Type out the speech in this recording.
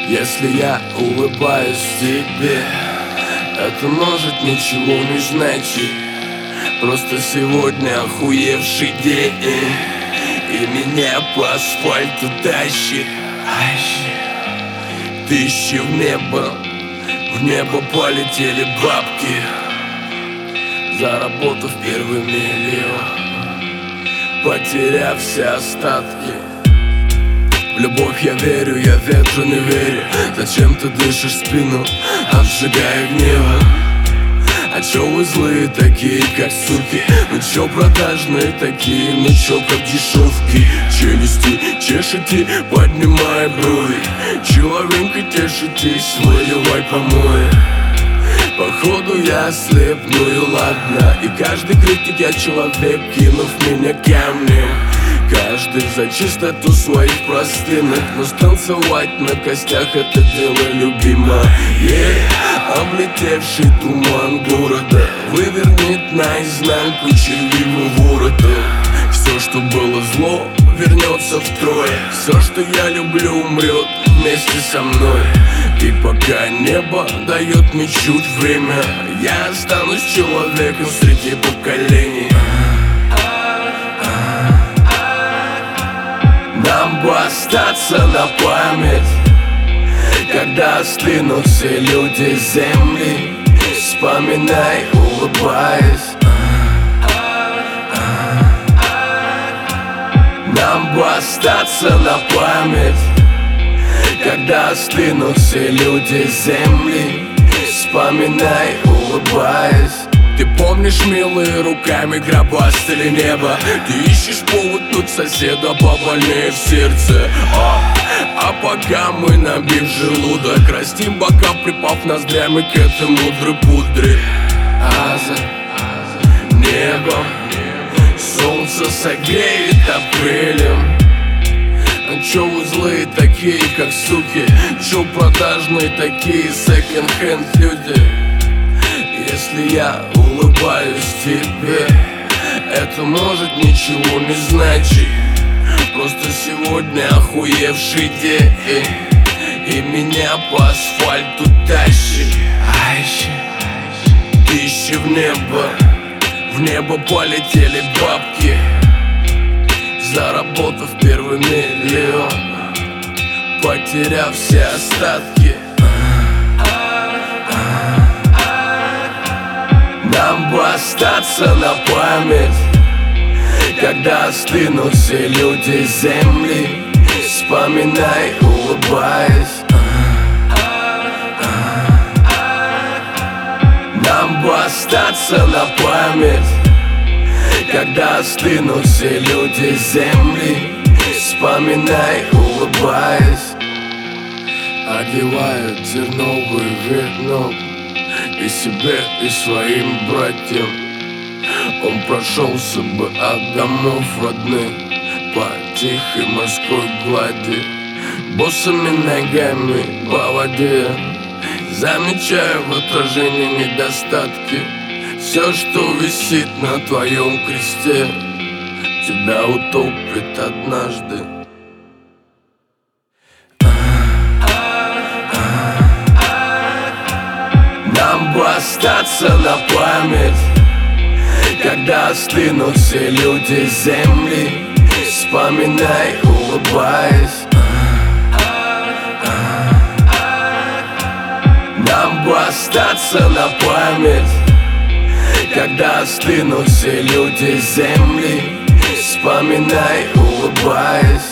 Если я улыбаюсь тебе, это может ничего не значить. Просто сегодня охуевший день, и меня по асфальту тащит. Тысячи в небо полетели бабки, заработав первый миллион, потеряв все остатки. В любовь я верю, я ветру не верю. Зачем ты дышишь в спину, обжигая гнева? А чё вы злые такие, как суки? Ну чё продажные такие, ну чё как дешевки? Челюсти чешете, поднимай брови. Человенка тешитесь, выливай помои. Походу я слеп, ну и ладно. И каждый критик я человек, кинув меня камнем. Каждый за чистоту своих простынок, но станцевать на костях это дело любимое. Облетевший туман города вывернет наизнанку червивым воротом. Все, что было зло, вернется втрое. Все, что я люблю, умрет вместе со мной. И пока небо дает мне чуть время, я останусь человеком среди поколений. Нам бы остаться на память, когда остынут все люди земли. Вспоминай, улыбаясь. Нам бы остаться на память, когда остынут все люди земли. Вспоминай, улыбаясь. Ты помнишь, милые, руками гробастили небо. Ты ищешь повод тут соседа побольнее в сердце. А пока мы, набив желудок, растим бока, припав ноздрями к этой мудрой пудре. А за небом солнце согреет апрелем. А чё вы злые такие, как суки? Чё продажные такие, секонд-хенд люди? Если я улыбаюсь тебе, это может ничего не значить. Просто сегодня охуевший день, и меня по асфальту тащит. Тысячи в небо полетели бабки, заработав первый миллион, потеряв все остатки. Нам бы остаться на память, когда остынут все люди земли. Вспоминай, улыбаясь. Нам бы остаться на память, когда остынут все люди земли. Вспоминай, улыбаясь. Одевают терновый венок и себе, и своим братьям. Он прошелся бы от домов родных по тихой морской глади, босыми ногами по воде, замечая в отражении недостатки. Все, что висит на твоем кресте, тебя утопит однажды. Нам бы остаться на память, когда остынут все люди земли. Вспоминай, улыбаясь. Нам бы остаться на память, когда остынут все люди земли. Вспоминай, улыбаясь.